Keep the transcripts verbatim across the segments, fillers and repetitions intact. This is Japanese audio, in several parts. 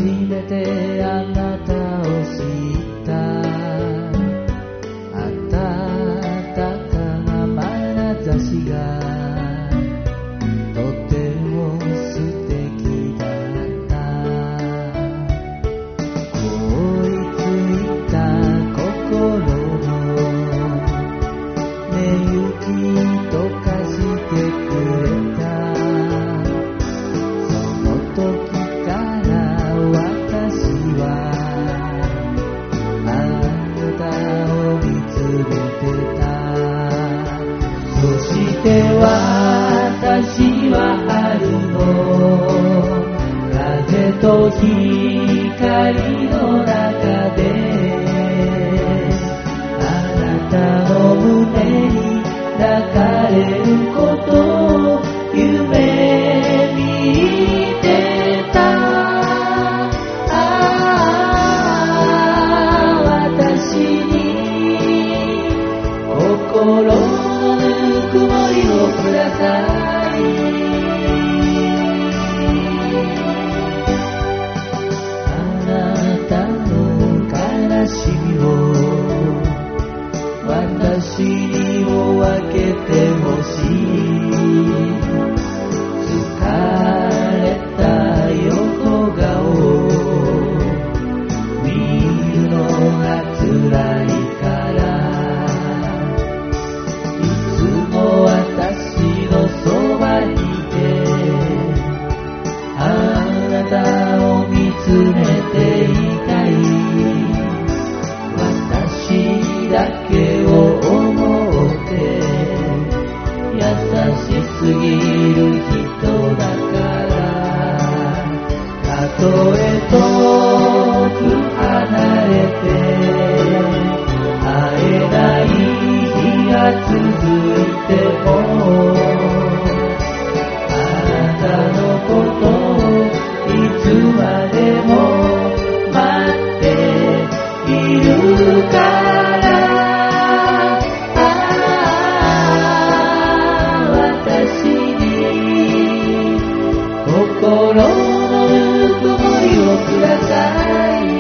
めてあなたを知った暖かな眼差しがとても素敵だった凍りついた心の寝ゆき溶かしてくれたその時から私はあなたを見つめてたそして私は春の風と光の中であなたの胸に抱かれることを夢見てたああ私に心のぬくもりをくださいあなたの悲しみを私にも分けてほしい疲れた横顔見るのが辛いからいつも私のそばにいてあなたを見つめていたい私だけを思って優しすぎる人だからたとえ遠く離れて会えない日が続いてもあなたのことをいつまでも待っているから心のぬくもりをください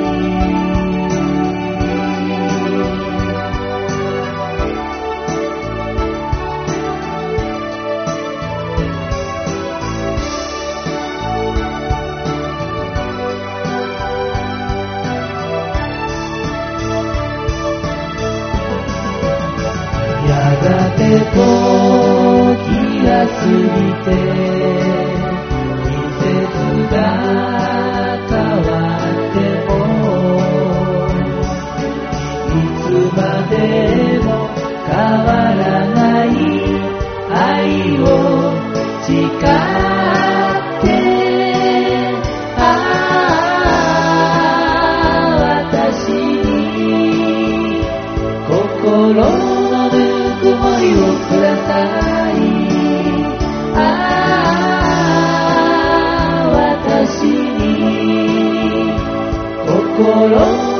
やがて時が過ぎて季節が変わってもいつまでも変わらない愛を誓ってああ私に心のぬくもりをください私に心